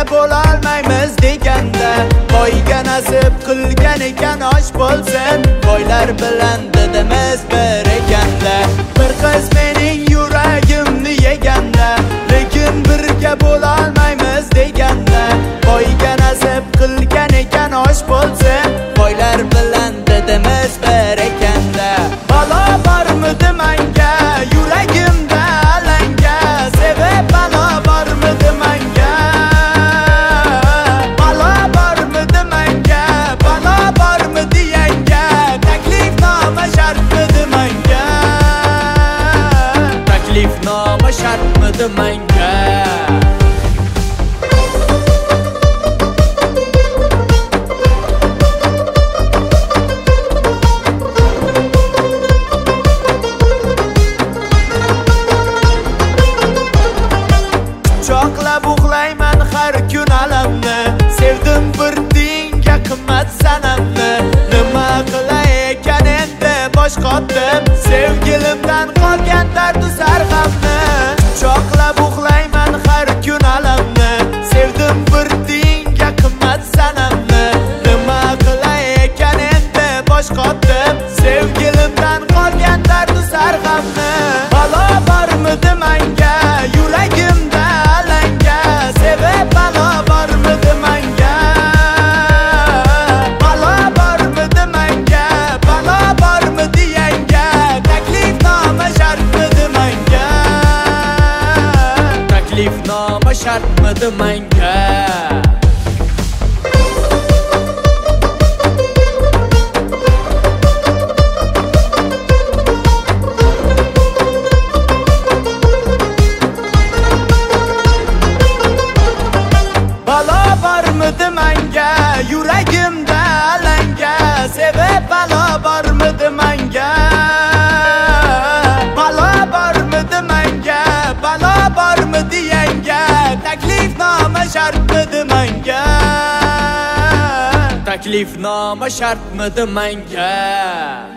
bo'lolmaymiz deganda, boyga nasib qilgan ekan osh bo'lsin, boylar bilan didimiz bir ekanda. Bir qiz mening yuragimni yeganda, lekin birga bo'lolmaymiz deganda, boyga nasib qilgan ekan osh bo'lsin, boylar bilan didimiz bir ekanda. Balo bormidi menga yuragimda alanga, sevib balo bormidi menga, balo bormidi menga, balo bormidi yanga, taklifnoma shartmidi menga, taklifnoma shartmidi menga. Quchoqlab uxlayman har kun alamni, sevdim bir dinga qimmat sanamni. Nima qilay ekan endi bosh qotdim, sevgilimdan qolgan dardu sarg'amni. Quchoqlab uxlayman har kun alamni, sevdim bir dinga qimmat sanamni. Nima qilay ekan endi bosh qotdim, sevgilimdan qolgan dardu sarg'amni. Balo bormidi menga yuragimda alanga, sevib balo bormidi menga, balo bormidi menga, balo bormidi yanga, taklifnoma shartmidi menga, taklifnoma shartmidi menga. Balo bormidi menga yuragimda alanga, sevib balo bormidi menga, balo bormidi menga, balo bormidi yanga, taklifnoma shartmidi menga, taklifnoma shartmidi menga.